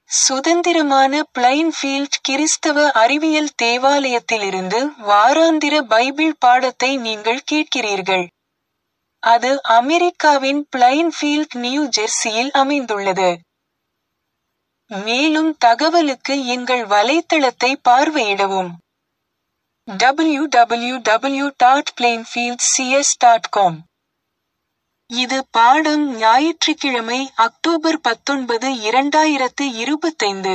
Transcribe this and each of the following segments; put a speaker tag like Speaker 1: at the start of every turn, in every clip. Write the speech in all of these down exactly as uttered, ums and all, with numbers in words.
Speaker 1: சுதந்திரமான பிளைன்ஃபீல்ட் கிறிஸ்தவ அறிவியல் தேவாலயத்திலிருந்து வாராந்திர பைபிள் பாடத்தை நீங்கள் கேட்கிறீர்கள். அது அமெரிக்காவின் பிளைன்ஃபீல்ட், நியூ ஜெர்சியில் அமைந்துள்ளது. மேலும் தகவலுக்கு எங்கள் வலைத்தளத்தை பார்வையிடவும். W W W dot Plainfield C S dot com. இது பாடம் ஞாயிற்றுக்கிழமை அக்டோபர் பத்தொன்பது இரண்டாயிரத்து இருபத்தைந்து.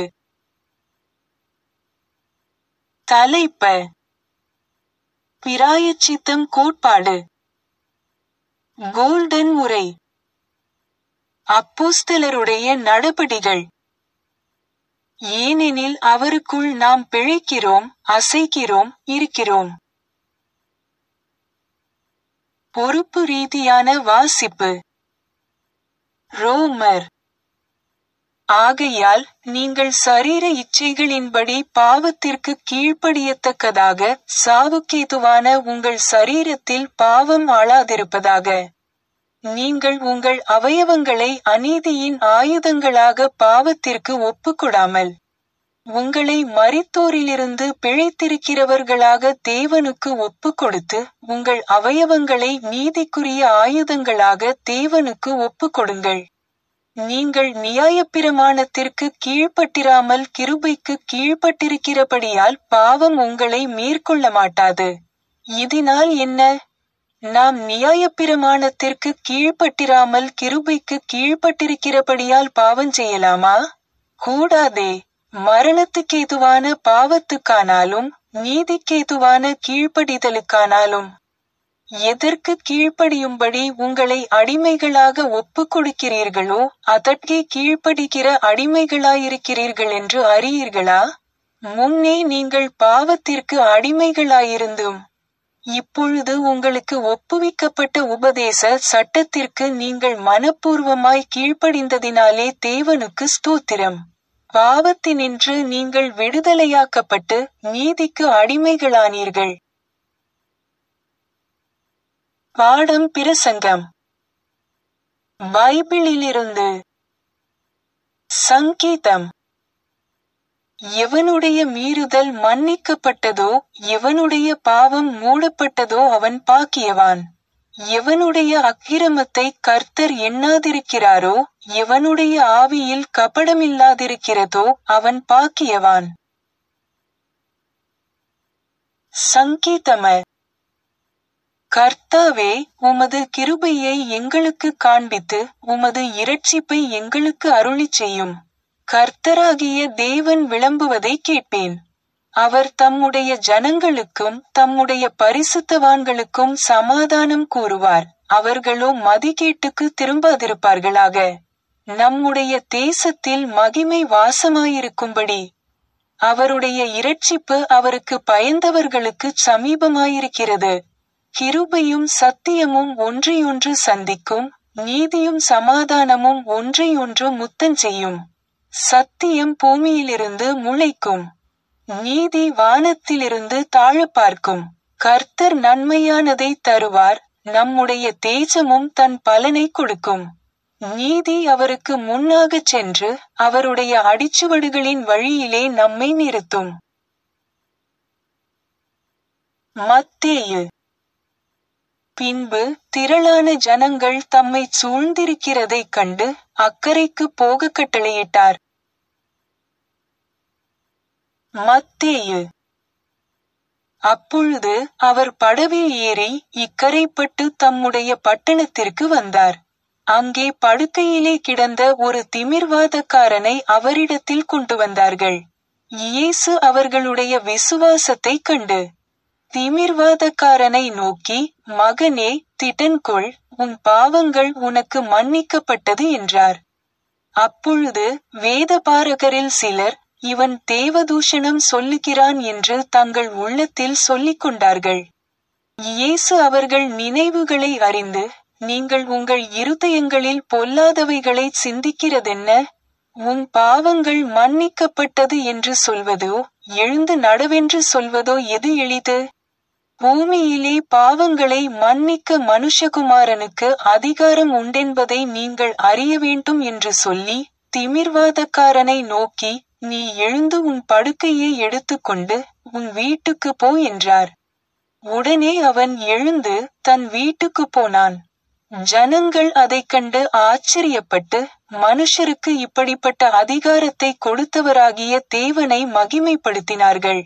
Speaker 1: தலைப்ப பிராயச்சித்தம் கோட்பாடு. கோல்டன் உரை. அப்போஸ்தலருடைய நடபடிகள். ஏனெனில் அவருக்குள் நாம் பிழைக்கிறோம், அசைக்கிறோம், இருக்கிறோம். பொறுப்பு ரீதியான வாசிப்பு. ரோமர். ஆகையால் நீங்கள் சரீர இச்சைகளின்படி பாவத்திற்கு கீழ்ப்படியத்தக்கதாக சாவுக்கேதுவான உங்கள் சரீரத்தில் பாவம் ஆளாதிருப்பதாக. நீங்கள் உங்கள் அவயவங்களை அநீதியின் ஆயுதங்களாக பாவத்திற்கு ஒப்புக்கொடாமல் உங்களை மரித்தோரிலிருந்து பிழைத்திருக்கிறவர்களாக தேவனுக்கு ஒப்புக்கொடுத்து உங்கள் அவயவங்களை நீதிக்குரிய ஆயுதங்களாக தேவனுக்கு ஒப்புக்கொடுங்கள். நீங்கள் நியாயப்பிரமாணத்திற்கு கீழ்ப்பட்டிராமல் கிருபைக்கு கீழ்ப்பட்டிருக்கிறபடியால் பாவம் உங்களை மேற்கொள்ள மாட்டாது. இதனால் என்ன? நாம் நியாயப்பிரமாணத்திற்கு கீழ்ப்பட்டிராமல் கிருபைக்கு கீழ்ப்பட்டிருக்கிறபடியால் பாவம் செய்யலாமா? கூடாதே. மரணத்துக்கேதுவான பாவத்துக்கானாலும் நீதிக்கேதுவான கீழ்ப்படிதலுக்கானாலும் எதற்கு கீழ்ப்படியும்படி உங்களை அடிமைகளாக ஒப்புக் கொடுக்கிறீர்களோ அதற்கே கீழ்ப்படிகிற அடிமைகளாயிருக்கிறீர்கள் என்று அறியீர்களா? முன்னே நீங்கள் பாவத்திற்கு அடிமைகளாயிருந்தும் இப்பொழுது உங்களுக்கு ஒப்புவிக்கப்பட்ட உபதேச சட்டத்திற்கு நீங்கள் மனப்பூர்வமாய் கீழ்ப்படிந்ததினாலே தேவனுக்கு ஸ்தோத்திரம். பாவத்தினின்று நீங்கள் விடுதலையாக்கப்பட்டு நீதிக்கு அடிமைகளானீர்கள். பாடம் பிரசங்கம். பைபிளிலிருந்து. சங்கீதம். எவனுடைய மீறுதல் மன்னிக்கப்பட்டதோ எவனுடைய பாவம் மூடப்பட்டதோ அவன் பாக்கியவான். எவனுடைய அக்கிரமத்தை கர்த்தர் எண்ணாதிருக்கிறாரோ எவனுடைய ஆவியில் கபடமில்லாதிருக்கிறதோ அவன் பாக்கியவான். சங்கீதம. கர்த்தாவே, உமது கிருபையை எங்களுக்கு காண்பித்து உமது இரட்சிப்பை எங்களுக்கு அருளிச் செய்யும். கர்த்தராகிய தேவன் விளம்புவதை கேட்பேன். அவர் தம்முடைய ஜனங்களுக்கும் தம்முடைய பரிசுத்தவான்களுக்கும் சமாதானம் கூறுவார். அவர்களோ மதிகேட்டுக்கு திரும்பாதிருப்பார்களாக. நம்முடைய தேசத்தில் மகிமை வாசமாயிருக்கும்படி அவருடைய இரட்சிப்பு அவருக்கு பயந்தவர்களுக்கு சமீபமாயிருக்கிறது. கிருபையும் சத்தியமும் ஒன்றையொன்று சந்திக்கும், நீதியும் சமாதானமும் ஒன்றையொன்று முத்தம் செய்யும். சத்தியம் பூமியிலிருந்து முளைக்கும், நீதி வானத்திலிருந்து தாழ பார்க்கும். கர்த்தர் நன்மையானதை தருவார், நம்முடைய தேஜமும் தன் பலனை கொடுக்கும். நீதி அவருக்கு முன்னாகச் சென்று அவருடைய அடிச்சுவடுகளின் வழியிலே நம்மை நிறுத்தும். மத்தேயு. பின்பு திரளான ஜனங்கள் தம்மை சூழ்ந்திருக்கிறதைக் கண்டு அக்கரைக்கு போக கட்டளையிட்டார். மத்தேயு. அப்பொழுது அவர் படவில் ஏறி இக்கரைப்பட்டு தம்முடைய பட்டணத்திற்கு வந்தார். அங்கே படுக்கையிலே கிடந்த ஒரு திமிர்வாதக்காரனை அவரிடத்தில் கொண்டு வந்தார்கள். இயேசு அவர்களுடைய விசுவாசத்தைக் கண்டு திமிர்வாதக்காரனை நோக்கி, மகனே, திடன்கொள், உன் பாவங்கள் உனக்கு மன்னிக்கப்பட்டது என்றார். அப்பொழுது வேதபாரகரில் சிலர், இவன் தேவதூஷணம் சொல்லுகிறான் என்று தங்கள் உள்ளத்தில் சொல்லிக் கொண்டார்கள். இயேசு அவர்கள் நினைவுகளை அறிந்து, நீங்கள் உங்கள் இருதயங்களில் பொல்லாதவைகளை சிந்திக்கிறதென்ன? உன் பாவங்கள் மன்னிக்கப்பட்டது என்று சொல்வதோ எழுந்து நடவென்று சொல்வதோ எது எளிது? பூமியிலே பாவங்களை மன்னிக்க மனுஷகுமாரனுக்கு அதிகாரம் உண்டென்பதை நீங்கள் அறிய வேண்டும் என்று சொல்லி திமிர்வாதக்காரனை நோக்கி, நீ எழுந்து உன் படுக்கையை எடுத்துக்கொண்டு உன் வீட்டுக்கு போ என்றார். உடனே அவன் எழுந்து தன் வீட்டுக்கு போனான். ஜனங்கள் அதைக் கண்டு ஆச்சரியப்பட்டு, மனுஷருக்கு இப்படிப்பட்ட அதிகாரத்தை கொடுத்தவராகிய தேவனை மகிமைப்படுத்தினார்கள்.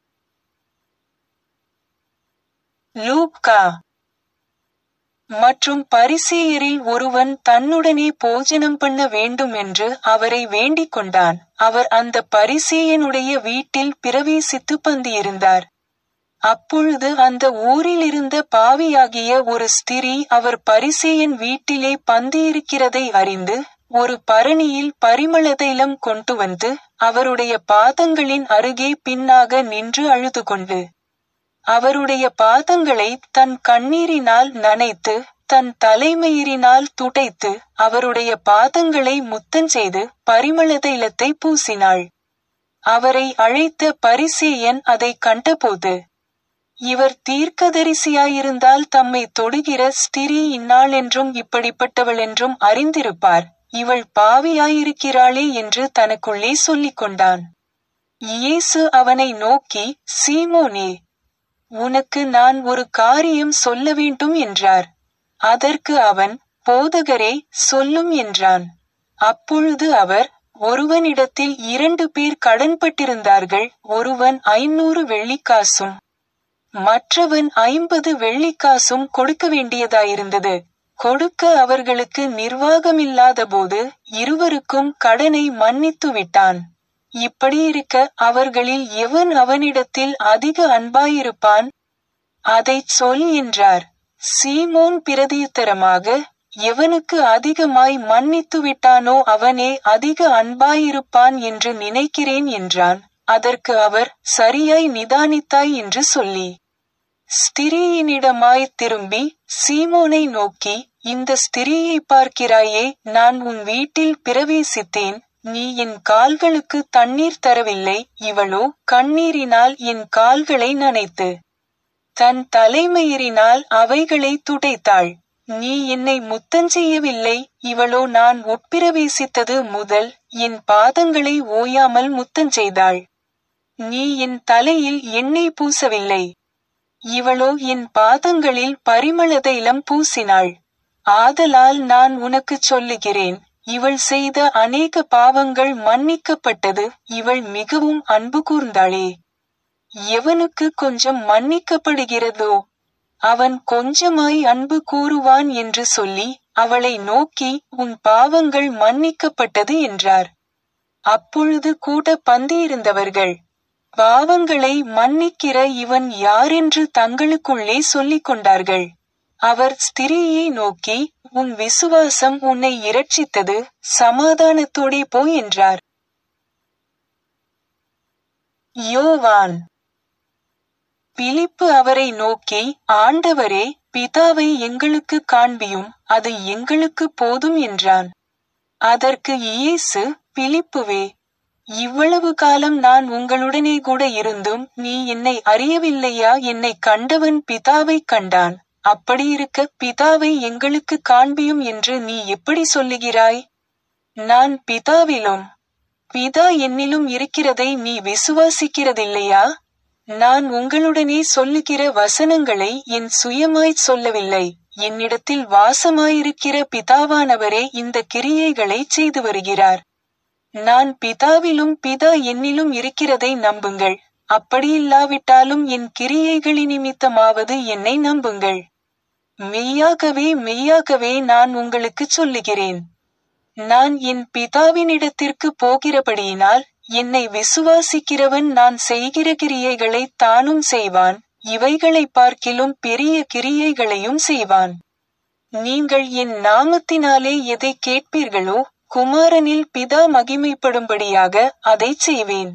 Speaker 1: லூக்கா. மற்றும் பரிசேயரில் ஒருவன் தன்னுடனே போஜனம் பண்ண வேண்டும் என்று அவரை வேண்டிக் கொண்டான். அவர் அந்த பரிசேயனுடைய வீட்டில் பிரவேசித்து பந்தியிருந்தார். அப்பொழுது அந்த ஊரில் இருந்த பாவியாகிய ஒரு ஸ்திரீ அவர் பரிசேயன் வீட்டிலே பந்தியிருக்கிறதை அறிந்து, ஒரு பரணியில் பரிமள தைலம் கொண்டு வந்து அவருடைய பாதங்களின் அருகே பின்னாக நின்று அழுதுகொண்டு, அவருடைய பாதங்களை தன் கண்ணீரினால் நனைத்து தன் தலைமயிரினால் துடைத்து அவருடைய பாதங்களை முத்தஞ்செய்து பரிமள தைலத்தை பூசினாள். அவரை அழைத்த பரிசேயன் அதை கண்டபோது, இவர் தீர்க்கதரிசியாயிருந்தால் தம்மை தொடுகிற ஸ்திரீ இன்னாளென்றும் இப்படிப்பட்டவளென்றும் அறிந்திருப்பார், இவள் பாவியாயிருக்கிறாளே என்று தனக்குள்ளே சொல்லிக் கொண்டான். இயேசு அவனை நோக்கி, சீமோனே, உனக்கு நான் ஒரு காரியம் சொல்ல வேண்டும் என்றார். அதற்கு அவன், போதகரே, சொல்லும் என்றான். அப்பொழுது அவர், ஒருவனிடத்தில் இரண்டு பேர் கடன்பட்டிருந்தார்கள். ஒருவன் ஐநூறு வெள்ளிக்காசும் மற்றவன் ஐம்பது வெள்ளிக்காசும் கொடுக்க வேண்டியதாயிருந்தது. கொடுக்க அவர்களுக்கு நிர்வாகமில்லாத போது இருவருக்கும் கடனை மன்னித்து விட்டான். இப்படியிருக்க அவர்களில் எவன் அவனிடத்தில் அதிக அன்பாயிருப்பான்? அதைச் சொல் என்றார். சீமோன் பிரதியுத்தரமாக, எவனுக்கு அதிகமாய் மன்னித்து விட்டானோ அவனே அதிக அன்பாயிருப்பான் என்று நினைக்கிறேன் என்றான். அதற்கு அவர், சரியாய் நிதானித்தாய் என்று சொல்லி, ஸ்திரீயினிடமாய் திரும்பி சீமோனை நோக்கி, இந்த ஸ்திரீயை பார்க்கிறாயே, நான் உன் வீட்டில் பிரவேசித்தேன், நீ என் கால்களுக்கு தண்ணீர் தரவில்லை, இவளோ கண்ணீரினால் என் கால்களை நனைத்து தன் தலைமயிரினால் அவைகளை துடைத்தாள். நீ என்னை முத்தஞ்செய்யவில்லை, இவளோ நான் உட்பிரவேசித்தது முதல் என் பாதங்களை ஓயாமல் முத்தஞ்செய்தாள். நீ என் தலையில் எண்ணெய் பூசவில்லை, இவளோ என் பாதங்களில் பரிமள தைலம் பூசினாள். ஆதலால் நான் உனக்குச் சொல்லுகிறேன், இவள் செய்த அநேக பாவங்கள் மன்னிக்கப்பட்டது, இவள் மிகவும் அன்பு கூர்ந்தாளே. எவனுக்கு கொஞ்சம் மன்னிக்கப்படுகிறதோ அவன் கொஞ்சமாய் அன்பு கூறுவான் என்று சொல்லி அவளை நோக்கி, உன் பாவங்கள் மன்னிக்கப்பட்டது என்றார். அப்பொழுது கூட பந்தியிருந்தவர்கள், பாவங்களை மன்னிக்கிற இவன் யாரென்று தங்களுக்குள்ளே சொல்லிக் கொண்டார்கள். அவர் ஸ்திரீயை நோக்கி, உன் விசுவாசம் உன்னை இரட்சித்தது, சமாதானத்தோடே போ என்றார். யோவான். பிலிப்பு அவரை நோக்கி, ஆண்டவரே, பிதாவை எங்களுக்கு காண்பியும், அது எங்களுக்கு போதும் என்றான். அதற்கு இயேசு, பிலிப்புவே, இவ்வளவு காலம் நான் உங்களுடனே கூட இருந்தும் நீ என்னை அறியவில்லையா? என்னை கண்டவன் பிதாவைக் கண்டான். அப்படியிருக்க பிதாவை எங்களுக்கு காண்பியும் என்று நீ எப்படி சொல்லுகிறாய்? நான் பிதாவிலும் பிதா என்னிலும் இருக்கிறதை நீ விசுவாசிக்கிறதில்லையா? நான் உங்களுடனே சொல்லுகிற வசனங்களை என் சுயமாய்ச் சொல்லவில்லை, என்னிடத்தில் வாசமாயிருக்கிற பிதாவானவரே இந்த கிரியைகளைச் செய்து வருகிறார். நான் பிதாவிலும் பிதா என்னிலும் இருக்கிறதை நம்புங்கள். அப்படியில்லாவிட்டாலும் என் கிரியைகளினிமித்தமாவது என்னை நம்புங்கள். மெய்யாகவே மெய்யாகவே நான் உங்களுக்குச் சொல்லுகிறேன், நான் என் பிதாவினிடத்திற்கு போகிறபடியினால் என்னை விசுவாசிக்கிறவன் நான் செய்கிற கிரியைகளை தானும் செய்வான், இவைகளை பார்க்கிலும் பெரிய கிரியைகளையும் செய்வான். நீங்கள் என் நாமத்தினாலே எதை கேட்பீர்களோ குமாரனில் பிதா மகிமைப்படும்படியாக அதைச் செய்வேன்.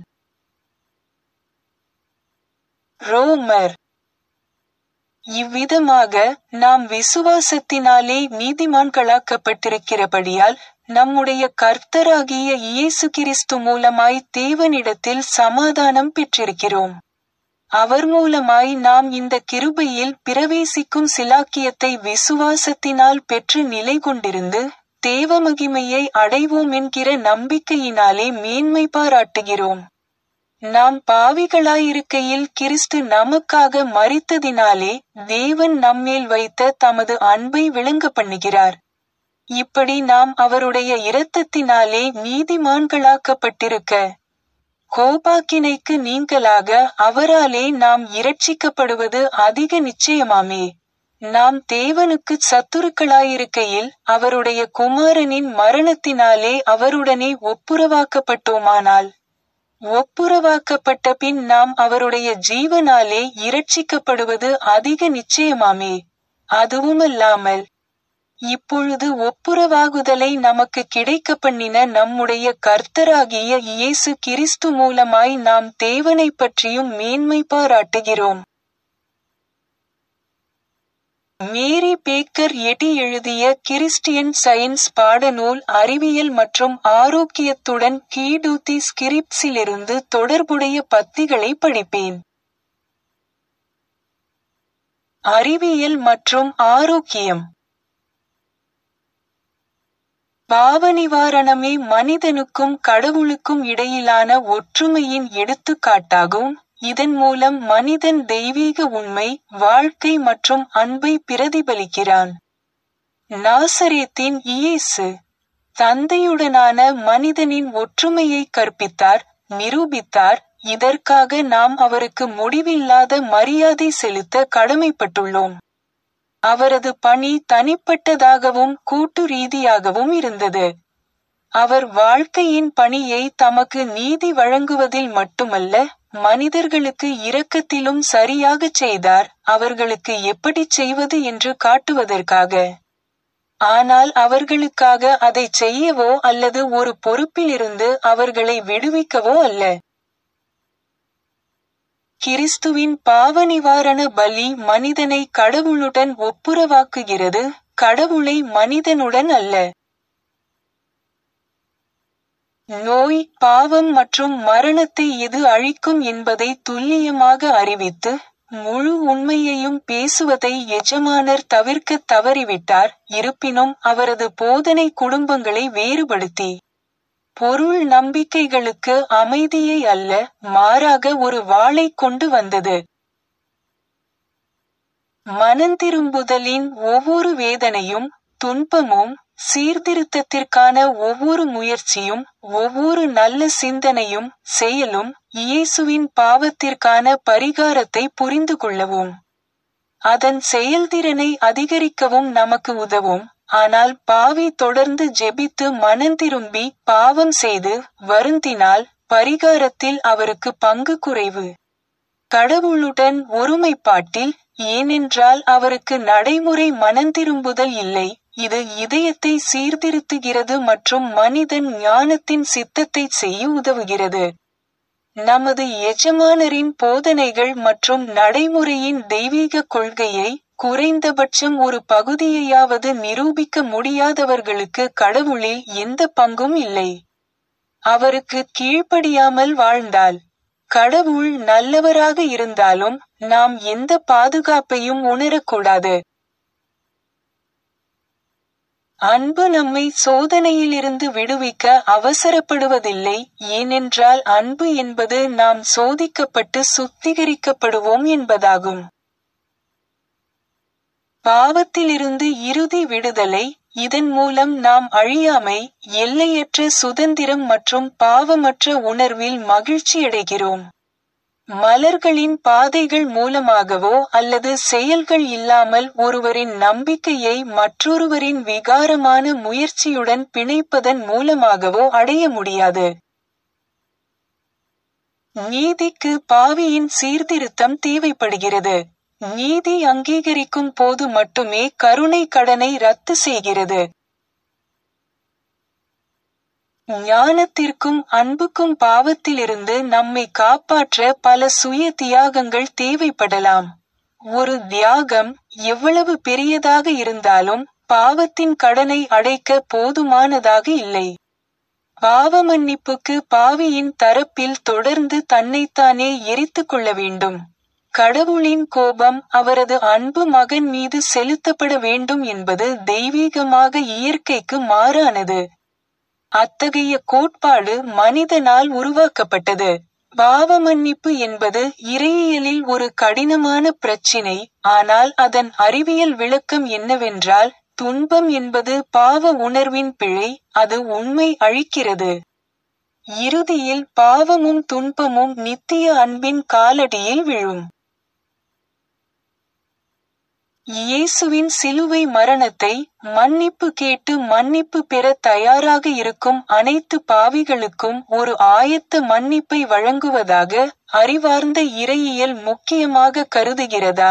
Speaker 1: ரோமர். இவ்விதமாக நாம் விசுவாசத்தினாலே நீதிமான்களாக்கப்பட்டிருக்கிறபடியால் நம்முடைய கர்த்தராகிய இயேசு கிறிஸ்து மூலமாய் தேவனிடத்தில் சமாதானம் பெற்றிருக்கிறோம். அவர் மூலமாய் நாம் இந்த கிருபையில் பிரவேசிக்கும் சிலாக்கியத்தை விசுவாசத்தினால் பெற்று நிலை கொண்டிருந்து தேவமகிமையை அடைவோம் என்கிற நம்பிக்கையினாலே மேன்மை பாராட்டுகிறோம். நாம் பாவிகளாயிருக்கையில் கிறிஸ்து நமக்காக மரித்ததினாலே தேவன் நம்மேல் வைத்த தமது அன்பை விளங்க பண்ணுகிறார். இப்படி நாம் அவருடைய இரத்தத்தினாலே நீதிமான்களாக்கப்பட்டிருக்க, கோபாக்கினைக்கு நீங்கலாக அவராலே நாம் இரட்சிக்கப்படுவது அதிக நிச்சயமாமே. நாம் தேவனுக்குச் சத்துருக்களாயிருக்கையில் அவருடைய குமாரனின் மரணத்தினாலே அவருடனே ஒப்புரவாக்கப்பட்டோமானால், ஒப்புரவாக்கப்பட்ட பின் நாம் அவருடைய ஜீவனாலே இரட்சிக்கப்படுவது அதிக நிச்சயமாமே. அதுவுமல்லாமல் இப்பொழுது ஒப்புரவாகுதலை நமக்கு கிடைக்க பண்ணின நம்முடைய கர்த்தராகிய இயேசு கிறிஸ்து மூலமாய் நாம் தேவனைப் பற்றியும் மேன்மை பாராட்டுகிறோம். மேரி பேக்கர் எட்டி எழுதிய கிறிஸ்டியன் சயின்ஸ் பாடநூல் அறிவியல் மற்றும் ஆரோக்கியத்துடன் கீடூத்தி ஸ்கிரிப்ட்ஸிலிருந்து தொடர்புடைய பத்திகளை படிப்பேன். அறிவியல் மற்றும் ஆரோக்கியம். பாவநிவாரணமே மனிதனுக்கும் கடவுளுக்கும் இடையிலான ஒற்றுமையின் எடுத்துக்காட்டாகும். இதன் மூலம் மனிதன் தெய்வீக உண்மை, வாழ்க்கை மற்றும் அன்பை பிரதிபலிக்கிறான். நாசரேத்தின் இயேசு தந்தையுடனான மனிதனின் ஒற்றுமையை கற்பித்தார், நிரூபித்தார். இதற்காக நாம் அவருக்கு முடிவில்லாத மரியாதை செலுத்த கடமைப்பட்டுள்ளோம். அவரது பணி தனிப்பட்டதாகவும் கூட்டு ரீதியாகவும் இருந்தது. அவர் வாழ்க்கையின் பணியை தமக்கு நீதி வழங்குவதில் மட்டுமல்ல, மனிதர்களுக்கு இரக்கத்திலும் சரியாகச் செய்தார், அவர்களுக்கு எப்படிச் செய்வது என்று காட்டுவதற்காக. ஆனால் அவர்களுக்காக அதைச் செய்யவோ அல்லது ஒரு பொறுப்பிலிருந்து அவர்களை விடுவிக்கவோ அல்ல. கிறிஸ்துவின் பாவநிவாரண பலி மனிதனை கடவுளுடன் ஒப்புரவாக்குகிறது, கடவுளை மனிதனுடன் அல்ல. நோய், பாவம் மற்றும் மரணத்தை எது அழிக்கும் என்பதை துல்லியமாக அறிவித்து, முழு உண்மையையும் பேசுவதை எஜமானர் தவிர்க்கத் தவறிவிட்டார். இருப்பினும் அவரது போதனை குடும்பங்களை வேறுபடுத்தி, பொருள் நம்பிக்கைகளுக்கு அமைதியை அல்ல, மாறாக ஒரு வாளைக் கொண்டு வந்தது. மனந்திரும்புதலின் ஒவ்வொரு வேதனையும், துன்பமும், சீர்திருத்தத்திற்கான ஒவ்வொரு முயற்சியும், ஒவ்வொரு நல்ல சிந்தனையும், செயலும், இயேசுவின் பாவத்திற்கான பரிகாரத்தை புரிந்து கொள்ளவும், அதன் செயல்திறனை அதிகரிக்கவும் நமக்கு உதவும். ஆனால் பாவி தொடர்ந்து ஜெபித்து மனந்திரும்பி பாவம் செய்து வருந்தினால் பரிகாரத்தில் அவருக்கு பங்கு குறைவு. கடவுளுடன் ஒருமைப்பாட்டில், ஏனென்றால் அவருக்கு நடைமுறை மனந்திரும்புதல் இல்லை. இது இதயத்தை சீர்திருத்துகிறது மற்றும் மனிதன் ஞானத்தின் சித்தத்தைச் செய்ய உதவுகிறது. நமது எஜமானரின் போதனைகள் மற்றும் நடைமுறையின் தெய்வீக கொள்கையை குறைந்தபட்சம் ஒரு பகுதியையாவது நிரூபிக்க முடியாதவர்களுக்கு கடவுளில் எந்த பங்கும் இல்லை. அவருக்கு கீழ்ப்படியாமல் வாழ்ந்தால், கடவுள் நல்லவராக இருந்தாலும் நாம் எந்த பாதுகாப்பையும் உணரக்கூடாது. அன்பு நம்மை சோதனையிலிருந்து விடுவிக்க அவசரப்படுவதில்லை, ஏனென்றால் அன்பு என்பது நாம் சோதிக்கப்பட்டு சுத்திகரிக்கப்படுவோம் என்பதாகும். பாவத்திலிருந்து இறுதி விடுதலை. இதன் மூலம் நாம் அழியாமை, எல்லையற்ற சுதந்திரம் மற்றும் பாவமற்ற உணர்வில் மகிழ்ச்சியடைகிறோம். மலர்களின் பாதைகள் மூலமாகவோ அல்லது செயல்கள் இல்லாமல் ஒருவரின் நம்பிக்கையை மற்றொருவரின் விகாரமான முயற்சியுடன் பிணைப்பதன் மூலமாகவோ அடைய முடியாது. நீதிக்கு பாவியின் சீர்திருத்தம் தேவைப்படுகிறது. நீதி அங்கீகரிக்கும் போது மட்டுமே கருணை கடனை ரத்து செய்கிறது. ஞானத்திற்கும் அன்புக்கும் பாவத்திலிருந்து நம்மை காப்பாற்ற பல சுய தியாகங்கள் தேவைப்படலாம். ஒரு தியாகம் எவ்வளவு பெரியதாக இருந்தாலும் பாவத்தின் கடனை அடைக்க போதுமானதாக இல்லை. பாவ மன்னிப்புக்கு பாவியின் தரப்பில் தொடர்ந்து தன்னைத்தானே எரித்துக் கொள்ள வேண்டும். கடவுளின் கோபம் அவரது அன்பு மகன் மீது செலுத்தப்பட வேண்டும் என்பது தெய்வீகமாக இயற்கைக்கு மாறானது. அத்தகைய கோட்பாடு மனிதனால் உருவாக்கப்பட்டது. பாவ மன்னிப்பு என்பது இறையியலில் ஒரு கடினமான பிரச்சினை, ஆனால் அதன் அறிவியல் விளக்கம் என்னவென்றால், துன்பம் என்பது பாவ உணர்வின் பிழை, அது உண்மை அழிக்கிறது. இறுதியில் பாவமும் துன்பமும் நித்திய அன்பின் காலடியில் விழும். இயேசுவின் சிலுவை மரணத்தை, மன்னிப்பு கேட்டு மன்னிப்பு பெற தயாராக இருக்கும் அனைத்து பாவிகளுக்கும் ஒரு ஆயத்த மன்னிப்பை வழங்குவதாக அறிவார்ந்த இறையியல் முக்கியமாக கருதுகிறதா?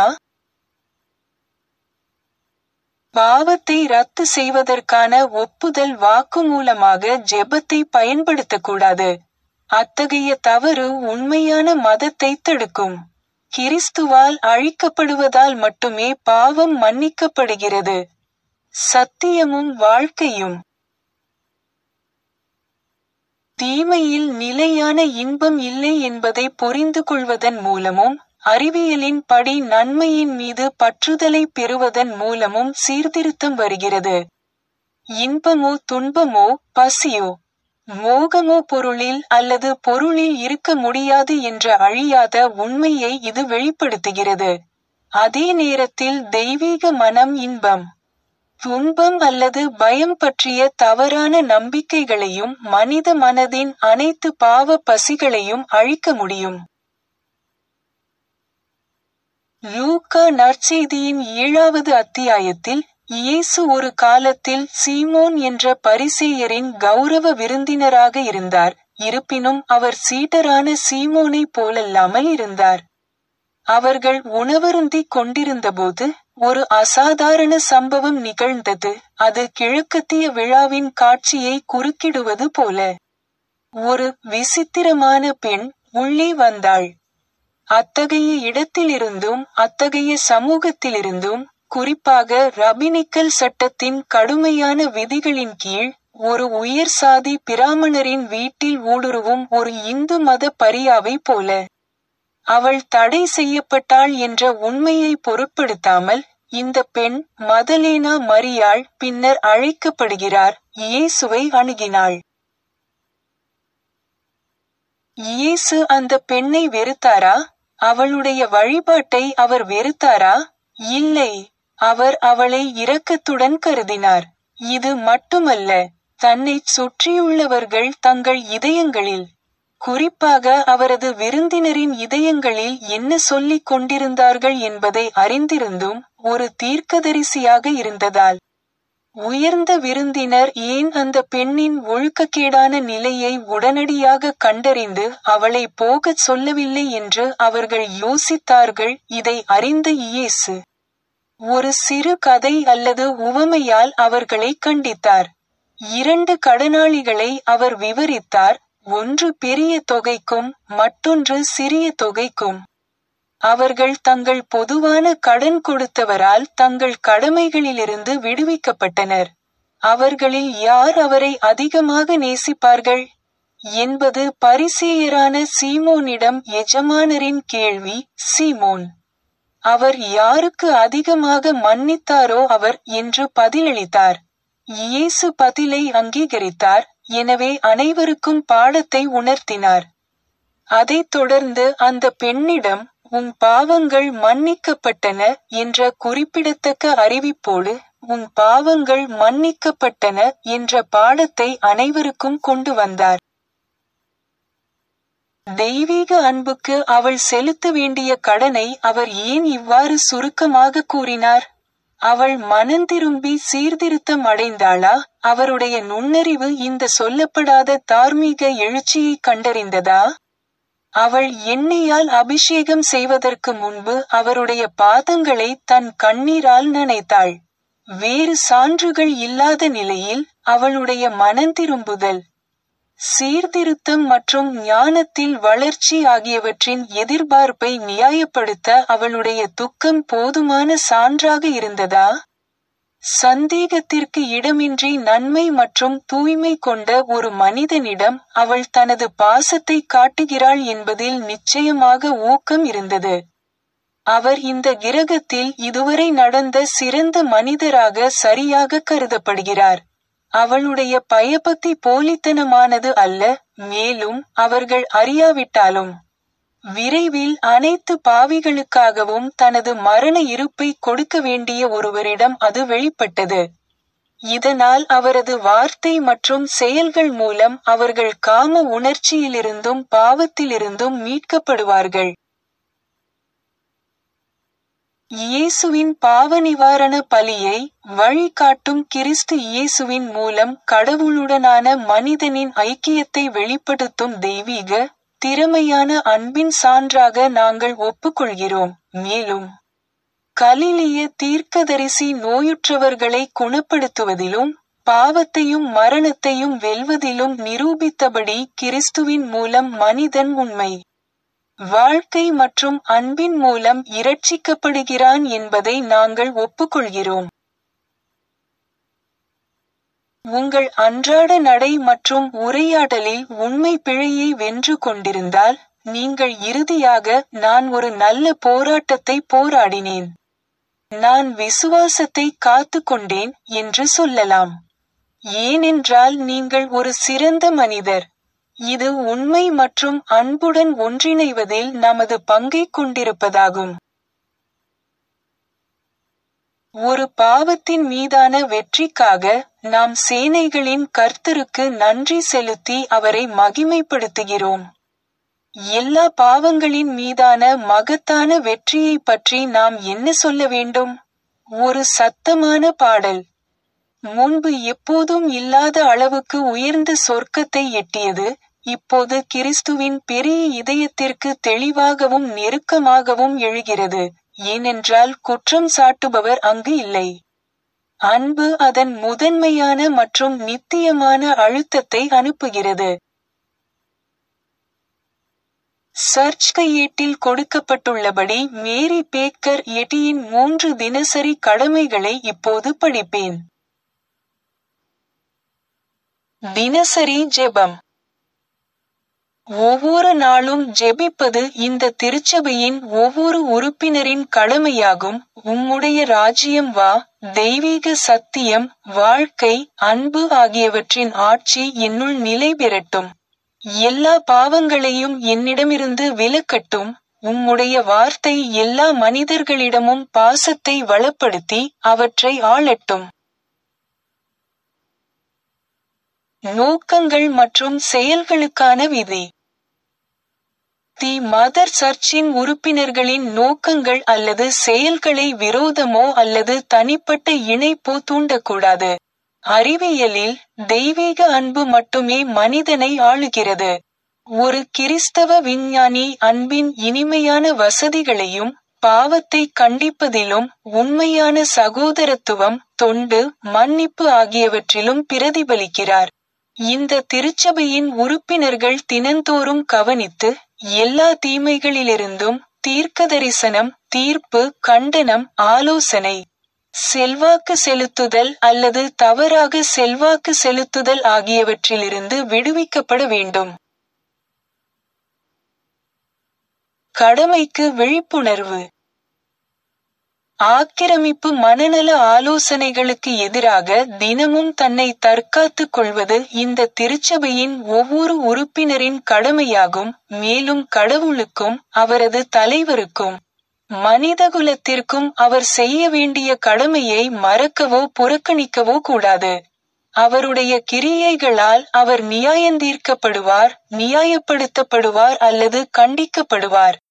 Speaker 1: பாவத்தை ரத்து செய்வதற்கான ஒப்புதல் வாக்குமூலமாக ஜெபத்தை பயன்படுத்தக்கூடாது. அத்தகைய தவறு உண்மையான மதத்தை தடுக்கும். கிறிஸ்துவால் அழிக்கப்படுவதால் மட்டுமே பாவம் மன்னிக்கப்படுகிறது. சத்தியமும் வாழ்க்கையும். தீமையில் நிலையான இன்பம் இல்லை என்பதை புரிந்து கொள்வதன் மூலமும், அறிவியலின் படி நன்மையின் மீது பற்றுதலை பெறுவதன் மூலமும் சீர்திருத்தம் வருகிறது. இன்பமோ துன்பமோ, பசியோ மோகமோ பொருளில் அல்லது பொருளில் இருக்க முடியாது என்ற அழியாத உண்மையை இது வெளிப்படுத்துகிறது. அதே நேரத்தில் தெய்வீக மனம் இன்பம், துன்பம் அல்லது பயம் பற்றிய தவறான நம்பிக்கைகளையும் மனித மனதின் அனைத்து பாவ பசிகளையும் அழிக்க முடியும். லூக்கா நற்செய்தியின் ஏழாவது அத்தியாயத்தில், இயேசு ஒரு காலத்தில் சீமோன் என்ற பரிசேயரின் கௌரவ விருந்தினராக இருந்தார். இருப்பினும் அவர் சீடரான சீமோனைப் போலல்லாமல் இருந்தார். அவர்கள் உணவருந்திக் கொண்டிருந்தபோது ஒரு அசாதாரண சம்பவம் நிகழ்ந்தது. அது கிழக்கத்திய விழாவின் காட்சியை குறுக்கிடுவது போல. ஒரு விசித்திரமான பெண் உள்ளே வந்தாள். அத்தகைய இடத்திலிருந்தும் அத்தகைய சமூகத்திலிருந்தும், குறிப்பாக ரபினிக்கல் சட்டத்தின் கடுமையான விதிகளின் கீழ், ஒரு உயர் சாதி பிராமணரின் வீட்டில் ஊடுருவும் ஒரு இந்து மத பரியாவை போல. அவள் தடை செய்யப்பட்டாள் என்ற உண்மையை பொருட்படுத்தாமல், இந்த பெண் மதலேனா மரியாள் பின்னர் அழைக்கப்படுகிறார், இயேசுவை அணுகினாள். இயேசு அந்த பெண்ணை வெறுத்தாரா? அவளுடைய வழிபாட்டை அவர் வெறுத்தாரா? இல்லை, அவர் அவளை இரக்கத்துடன் கருதினார். இது மட்டுமல்ல, தன்னைச் சுற்றியுள்ளவர்கள் தங்கள் இதயங்களில், குறிப்பாக அவரது விருந்தினரின் இதயங்களில் என்ன சொல்லிக் கொண்டிருந்தார்கள் என்பதை அறிந்திருந்தும், ஒரு தீர்க்கதரிசியாக இருந்ததால், உயர்ந்த விருந்தினர் ஏன் அந்த பெண்ணின் ஒழுக்கக்கேடான நிலையை உடனடியாக கண்டறிந்து அவளை போகச் சொல்லவில்லை என்று அவர்கள் யோசித்தார்கள். இதை அறிந்த இயேசு ஒரு சிறு கதை அல்லது உவமையால் அவர்களை கண்டித்தார். இரண்டு கடனாளிகளை அவர் விவரித்தார், ஒன்று பெரிய தொகைக்கும் மற்றொன்று சிறிய தொகைக்கும். அவர்கள் தங்கள் பொதுவான கடன் கொடுத்தவரால் தங்கள் கடமைகளிலிருந்து விடுவிக்கப்பட்டனர். அவர்களில் யார் அவரை அதிகமாக நேசிப்பார்கள் என்பது பரிசேயரான சீமோனிடம் எஜமானரின் கேள்வி. சீமோன், அவர் யாருக்கு அதிகமாக மன்னித்தாரோ அவர் என்று பதிலளித்தார். இயேசு பதிலை அங்கீகரித்தார், எனவே அனைவருக்கும் பாடத்தை உணர்த்தினார். அதைத் தொடர்ந்து அந்த பெண்ணிடம், உன் பாவங்கள் மன்னிக்கப்பட்டன என்ற குறிப்பிடத்தக்க அறிவிப்போடு, உன் பாவங்கள் மன்னிக்கப்பட்டன என்ற பாடத்தை அனைவருக்கும் கொண்டு வந்தார். தெய்வீக அன்புக்கு அவள் செலுத்த வேண்டிய கடனை அவர் ஏன் இவ்வாறு சுருக்கமாக கூறினார்? அவள் மனந்திரும்பி சீர்திருத்தம் அடைந்தாளா? அவருடைய நுண்ணறிவு இந்த சொல்லப்படாத தார்மீக எழுச்சியை கண்டறிந்ததா? அவள் எண்ணெயால் அபிஷேகம் செய்வதற்கு முன்பு அவருடைய பாதங்களை தன் கண்ணீரால் நனைத்தாள். வேறு சான்றுகள் இல்லாத நிலையில் அவளுடைய மனந்திரும்புதல், சீர்திருத்தம் மற்றும் ஞானத்தில் வளர்ச்சி ஆகியவற்றின் எதிர்பார்ப்பை நியாயப்படுத்த அவளுடைய துக்கம் போதுமான சான்றாக இருந்ததா? சந்தேகத்திற்கு இடமின்றி நன்மை மற்றும் தூய்மை கொண்ட ஒரு மனிதனிடம் அவள் தனது பாசத்தை காட்டுகிறாள் என்பதில் நிச்சயமாக ஊக்கம் இருந்தது. அவர் இந்த கிரகத்தில் இதுவரை நடந்த சிறந்த மனிதராக சரியாக கருதப்படுகிறார். அவளுடைய பயபக்தி போலித்தனமானது அல்ல, மேலும் அவர்கள் அறியாவிட்டாலும் விரைவில் அனைத்து பாவிகளுக்காகவும் தனது மரண இருப்பை கொடுக்க வேண்டிய ஒருவரிடம் அது வெளிப்பட்டது. இதனால் அவரது வார்த்தை மற்றும் செயல்கள் மூலம் அவர்கள் காம உணர்ச்சியிலிருந்தும் பாவத்திலிருந்தும் மீட்கப்படுவார்கள். இயேசுவின் பாவ நிவாரண பலியை வழிகாட்டும் கிறிஸ்து இயேசுவின் மூலம் கடவுளுடனான மனிதனின் ஐக்கியத்தை வெளிப்படுத்தும் தெய்வீக, திறமையான அன்பின் சான்றாக நாங்கள் ஒப்புக்கொள்கிறோம். மேலும் கலிலிய தீர்க்கதரிசி நோயுற்றவர்களை குணப்படுத்துவதிலும் பாவத்தையும் மரணத்தையும் வெல்வதிலும் நிரூபித்தபடி கிறிஸ்துவின் மூலம் மனிதன் உண்மை வாழ்க்கை மற்றும் அன்பின் மூலம் இரட்சிக்கப்படுகிறான் என்பதை நாங்கள் ஒப்புக்கொள்கிறோம். உங்கள் அன்றாட நடை மற்றும் உரையாடலில் உண்மை பிழையை வென்று கொண்டிருந்தால், நீங்கள் இறுதியாக நான் ஒரு நல்ல போராட்டத்தை போராடினேன், நான் விசுவாசத்தை காத்து கொண்டேன் என்று சொல்லலாம். ஏனென்றால் நீங்கள் ஒரு சிறந்த மனிதர். இது உண்மை மற்றும் அன்புடன் ஒன்றிணைவதில் நமது பங்கைக் கொண்டிருப்பதாகும். ஒரு பாவத்தின் மீதான வெற்றிக்காக நாம் சேனைகளின் கர்த்தருக்கு நன்றி செலுத்தி அவரை மகிமைப்படுத்துகிறோம். எல்லா பாவங்களின் மீதான மகத்தான வெற்றியை பற்றி நாம் என்ன சொல்ல வேண்டும்? ஒரு சத்தமான பாடல். முன்பு எப்போதும் இல்லாத அளவுக்கு உயர்ந்த சொர்க்கத்தை எட்டியது, இப்போது கிறிஸ்துவின் பெரிய இதயத்திற்கு தெளிவாகவும் நெருக்கமாகவும் எழுகிறது. ஏனென்றால் குற்றம் சாட்டுபவர் அங்கு இல்லை. அன்பு அதன் முதன்மையான மற்றும் நித்தியமான அழுத்தத்தை அனுப்புகிறது. சர்ச் கையேட்டில் கொடுக்கப்பட்டுள்ளபடி மேரி பேக்கர் எட்டியின் மூன்று தினசரி கடமைகளை இப்போது படிப்பேன். தினசரி ஜெபம். ஒவ்வொரு நாளும் ஜெபிப்பது இந்த திருச்சபையின் ஒவ்வொரு உறுப்பினரின் கடமையாகும். உம்முடைய ராஜ்யம் வா, தெய்வீக சத்தியம், வாழ்க்கை, அன்பு ஆகியவற்றின் ஆட்சி என்னுள் நிலை பெறட்டும். எல்லா பாவங்களையும் என்னிடமிருந்து விலக்கட்டும். உம்முடைய வார்த்தை எல்லா மனிதர்களிடமும் பாசத்தை வளப்படுத்தி அவற்றை ஆளட்டும். நோக்கங்கள் மற்றும் செயல்களுக்கான விதி. தி மதர் சர்ச்சின் உறுப்பினர்களின் நோக்கங்கள் அல்லது செயல்களை விரோதமோ அல்லது தனிப்பட்ட இணைப்போ தூண்டக்கூடாது. அறிவியலில் தெய்வீக அன்பு மட்டுமே மனிதனை ஆளுகிறது. ஒரு கிறிஸ்தவ விஞ்ஞானி அன்பின் இனிமையான வசதிகளையும் பாவத்தை கண்டிப்பதிலும் உண்மையான சகோதரத்துவம், தொண்டு, மன்னிப்பு ஆகியவற்றிலும் பிரதிபலிக்கிறார். இந்த திருச்சபையின் உறுப்பினர்கள் தினந்தோறும் கவனித்து எல்லா தீமைகளிலிருந்தும் தீர்க்கதரிசனம், தீர்ப்பு, கண்டனம், ஆலோசனை, செல்வாக்கு செலுத்துதல் அல்லது தவறாக செல்வாக்கு செலுத்துதல் ஆகியவற்றிலிருந்து விடுவிக்கப்பட வேண்டும். கடமைக்கு விழிப்புணர்வு. ஆக்கிரமிப்பு மனநல ஆலோசனைகளுக்கு எதிராக தினமும் தன்னை தற்காத்துக் கொள்வது இந்த திருச்சபையின் ஒவ்வொரு உறுப்பினரின் கடமையாகும். மேலும் கடவுளுக்கும் அவரது தலைவருக்கும் மனிதகுலத்திற்கும் அவர் செய்ய வேண்டிய கடமையை மறக்கவோ புறக்கணிக்கவோ கூடாது. அவருடைய கிரியைகளால் அவர் நியாயந்தீர்க்கப்படுவார், நியாயப்படுத்தப்படுவார் அல்லது கண்டிக்கப்படுவார்.